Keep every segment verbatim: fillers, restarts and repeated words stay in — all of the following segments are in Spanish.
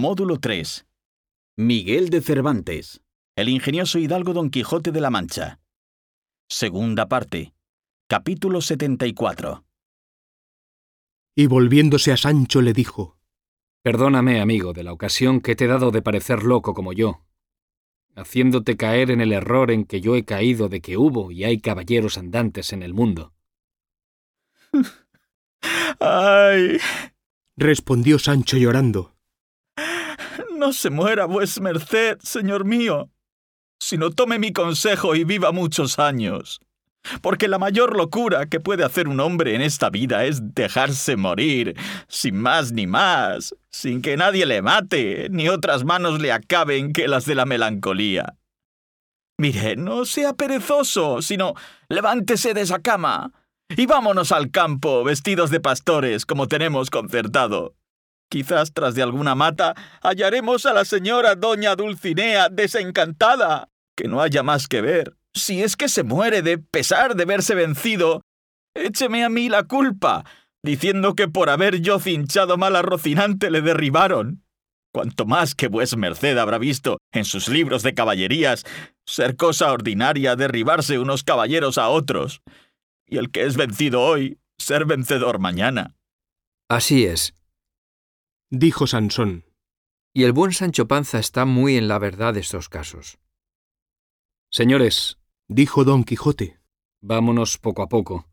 Módulo tres. Miguel de Cervantes, el ingenioso hidalgo Don Quijote de la Mancha. Segunda parte. Capítulo setenta y cuatro. Y volviéndose a Sancho le dijo: Perdóname, amigo, de la ocasión que te he dado de parecer loco como yo, haciéndote caer en el error en que yo he caído de que hubo y hay caballeros andantes en el mundo. ¡Ay! Respondió Sancho llorando: No se muera vues merced, señor mío, sino tome mi consejo y viva muchos años. Porque la mayor locura que puede hacer un hombre en esta vida es dejarse morir, sin más ni más, sin que nadie le mate, ni otras manos le acaben que las de la melancolía. Mire, no sea perezoso, sino levántese de esa cama y vámonos al campo vestidos de pastores como tenemos concertado. Quizás tras de alguna mata hallaremos a la señora doña Dulcinea desencantada, que no haya más que ver. Si es que se muere de pesar de verse vencido, écheme a mí la culpa, diciendo que por haber yo cinchado mal a Rocinante le derribaron. Cuanto más que vues merced habrá visto en sus libros de caballerías ser cosa ordinaria derribarse unos caballeros a otros, y el que es vencido hoy, ser vencedor mañana. Así es, dijo Sansón. y el buen Sancho Panza está muy en la verdad de estos casos. Señores, Dijo Don Quijote: vámonos poco a poco,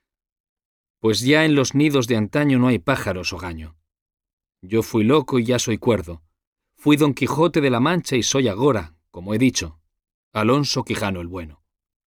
pues ya en los nidos de antaño no hay pájaros o gaño. Yo fui loco y ya soy cuerdo. Fui Don Quijote de la Mancha y soy agora, como he dicho, Alonso Quijano el Bueno.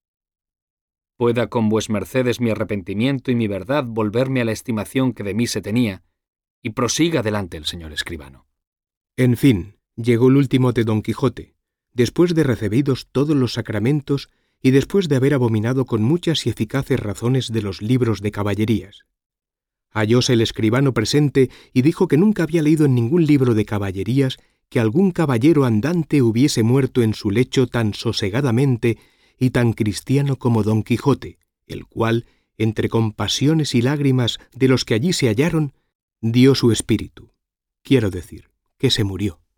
Pueda con vues mercedes mi arrepentimiento y mi verdad volverme a la estimación que de mí se tenía, y prosiga adelante el señor escribano. En fin, llegó el último de Don Quijote, después de recibidos todos los sacramentos y después de haber abominado con muchas y eficaces razones de los libros de caballerías. Hallóse el escribano presente y dijo que nunca había leído en ningún libro de caballerías que algún caballero andante hubiese muerto en su lecho tan sosegadamente y tan cristiano como Don Quijote, el cual, entre compasiones y lágrimas de los que allí se hallaron, dio su espíritu. Quiero decir, que se murió.